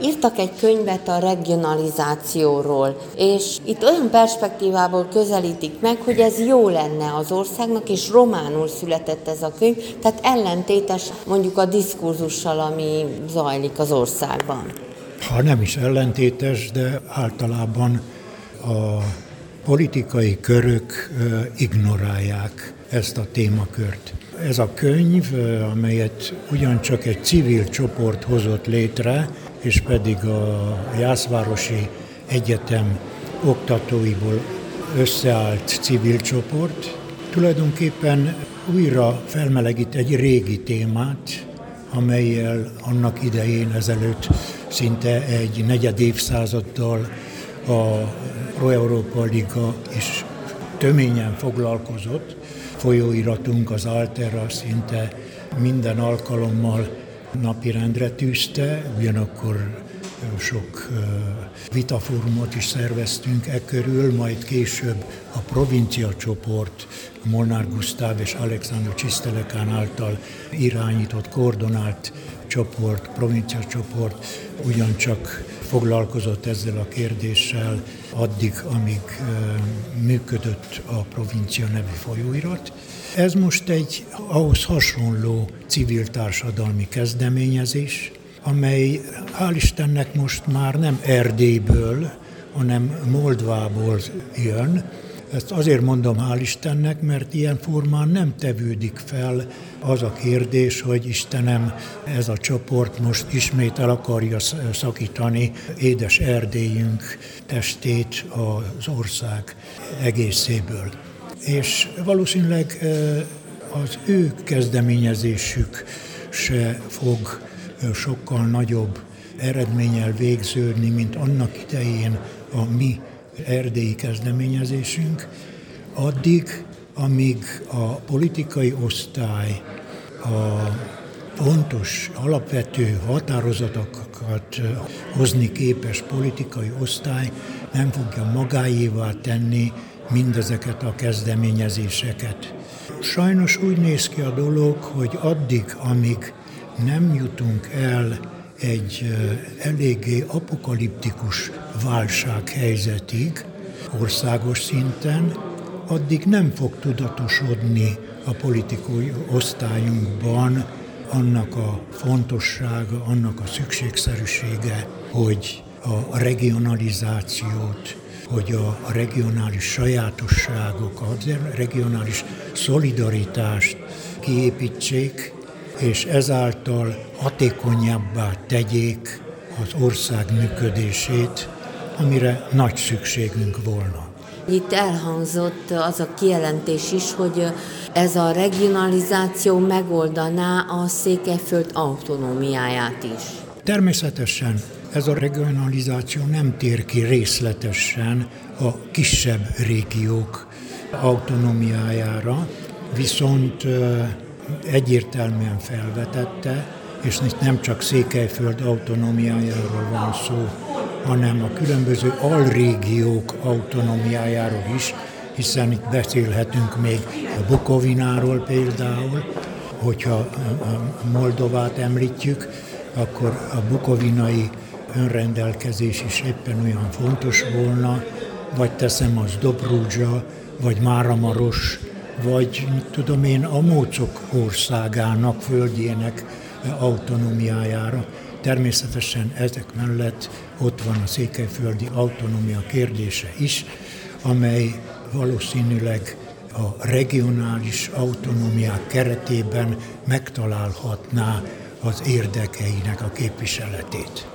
Írtak egy könyvet a regionalizációról, és itt olyan perspektívából közelítik meg, hogy ez jó lenne az országnak, és románul született ez a könyv, tehát ellentétes mondjuk a diskurzussal, ami zajlik az országban. Ha nem is ellentétes, de általában a politikai körök ignorálják ezt a témakört. Ez a könyv, amelyet ugyancsak egy civil csoport hozott létre, és pedig a Jászvárosi Egyetem oktatóiból összeállt civil csoport, tulajdonképpen újra felmelegít egy régi témát, amellyel annak idején ezelőtt szinte egy negyed évszázaddal a Pro-Európa Liga is töményen foglalkozott. Folyóiratunk, az Alterra szinte minden alkalommal napirendre tűzte, ugyanakkor sok vitafórumot is szerveztünk e körül, majd később a provincia csoport, Molnár Gusztáv és Alexandru Csisztelekán által irányított, koordinált csoport, provincia csoport ugyancsak foglalkozott ezzel a kérdéssel addig, amíg működött a Provincia nevű folyóirat. Ez most egy ahhoz hasonló civil társadalmi kezdeményezés, amely hál' Istennek most már nem Erdélyből, hanem Moldvából jön. Ezt azért mondom hál' Istennek, mert ilyen formán nem tevődik fel az a kérdés, hogy Istenem, ez a csoport most ismét el akarja szakítani édes Erdélyünk testét az ország egészéből. És valószínűleg az ő kezdeményezésük se fog sokkal nagyobb eredménnyel végződni, mint annak idején a mi erdélyi kezdeményezésünk, addig, amíg a politikai osztály a fontos, alapvető határozatokat hozni képes politikai osztály nem fogja magáévá tenni mindezeket a kezdeményezéseket. Sajnos úgy néz ki a dolog, hogy addig, amíg nem jutunk el egy eléggé apokaliptikus válsághelyzetig országos szinten, addig nem fog tudatosodni a politikai osztályunkban annak a fontossága, annak a szükségszerűsége, hogy a regionalizációt, hogy a regionális sajátosságokat, a regionális szolidaritást kiépítsék, és ezáltal hatékonyabbá tegyék az ország működését, amire nagy szükségünk volna. Itt elhangzott az a kijelentés is, hogy ez a regionalizáció megoldaná a Székelyföld autonómiáját is. Természetesen ez a regionalizáció nem tér ki részletesen a kisebb régiók autonómiájára, viszont egyértelműen felvetette, és itt nem csak Székelyföld autonómiájáról van szó, hanem a különböző alrégiók autonómiájáról is, hiszen itt beszélhetünk még a Bukovináról például, hogyha Moldovát említjük, akkor a bukovinai önrendelkezés is éppen olyan fontos volna, vagy teszem az Dobrudja, vagy Máramaros, vagy mit tudom én, a Mócok országának, földjének autonómiájára. Természetesen ezek mellett ott van a székelyföldi autonómia kérdése is, amely valószínűleg a regionális autonómiák keretében megtalálhatná az érdekeinek a képviseletét.